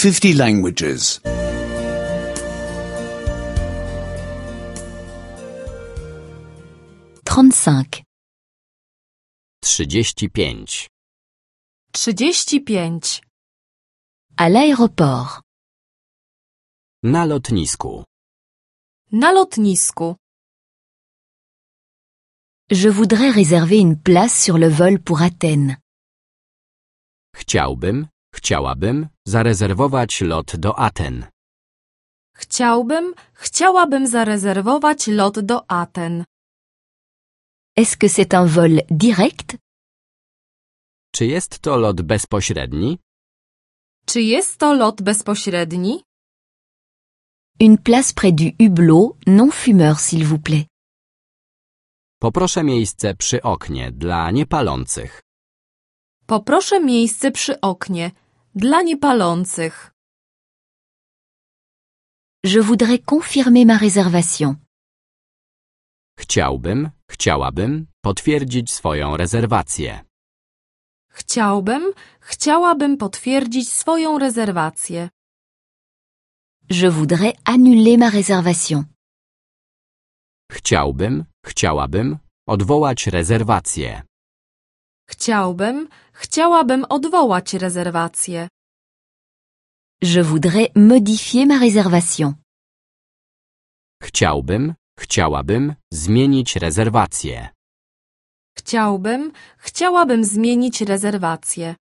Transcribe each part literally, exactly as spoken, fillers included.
fifty languages. trente-cinq. Trzydzieści pięć. Trzydzieści pięć. À l'aéroport. Na lotnisku. Na lotnisku. Je voudrais réserver une place sur le vol pour Athènes. Chciałbym, chciałabym zarezerwować lot do Aten. Chciałbym, chciałabym zarezerwować lot do Aten. Est-ce que c'est un vol direct? Czy jest to lot bezpośredni? Czy jest to lot bezpośredni? Une place près du hublot non fumeur, s'il vous plaît. Poproszę miejsce przy oknie dla niepalących. Poproszę miejsce przy oknie dla niepalących. Je voudrais confirmer ma réservation. Chciałbym, chciałabym potwierdzić swoją rezerwację. Chciałbym, chciałabym potwierdzić swoją rezerwację. Je voudrais annuler ma réservation. Chciałbym, chciałabym odwołać rezerwację. Chciałbym, chciałabym odwołać rezerwację. Je voudrais modifier ma réservation. Chciałbym, chciałabym zmienić rezerwację. Chciałbym, chciałabym zmienić rezerwację.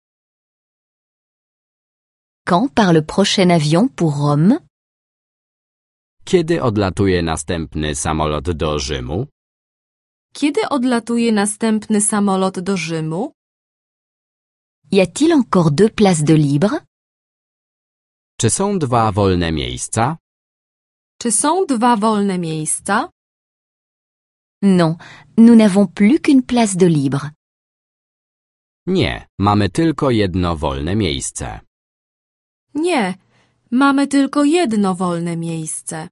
Quand part le prochain avion pour Rome? Kiedy odlatuje następny samolot do Rzymu? Kiedy odlatuje następny samolot do Rzymu? Y a-t-il encore deux places de libre? Czy są dwa wolne miejsca? Czy są dwa wolne miejsca? Non, nous n'avons plus qu'une place de libre. Nie, mamy tylko jedno wolne miejsce. Nie, mamy tylko jedno wolne miejsce.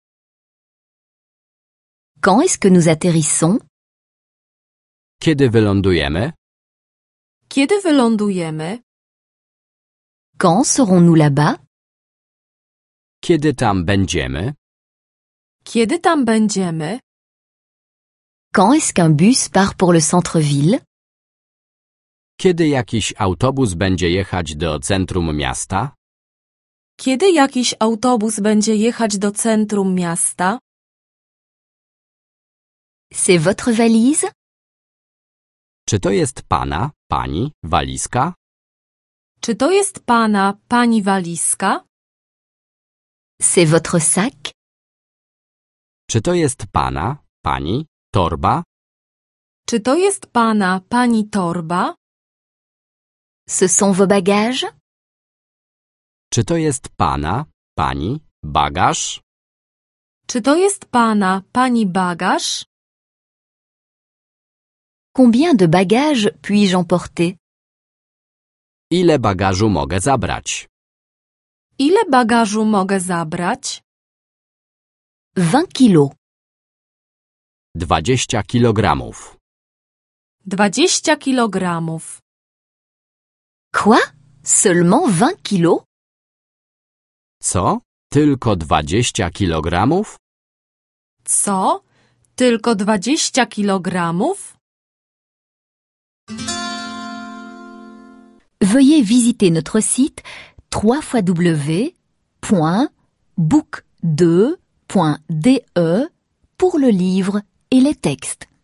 Quand est-ce que nous atterrissons? Kiedy wylądujemy? Kiedy wylądujemy? Quand serons-nous là-bas? Kiedy tam będziemy? Kiedy tam będziemy? Quand est-ce qu'un bus part pour le centre-ville? Kiedy jakiś autobus będzie jechać do centrum miasta? Kiedy jakiś autobus będzie jechać do centrum miasta? C'est votre valise? Czy to jest pana, pani walizka? Czy to jest pana, pani walizka? C'est votre sac? Czy to jest pana, pani torba? Czy to jest pana, pani torba? Ce sont vos bagages? Czy to jest pana, pani bagaż? Czy to jest pana, pani bagaż? Combien de bagages puis-je emporter? Ile bagażu mogę zabrać? Ile bagażu mogę zabrać? vingt kilos. Dwadzieścia kilogramów. Dwadzieścia kilogramów. Quoi? Seulement vingt kilos? Co? Tylko dwadzieścia kilogramów? Co? Tylko dwadzieścia kilogramów? Veuillez visiter notre site w w w point book deux point d e pour le livre et les textes.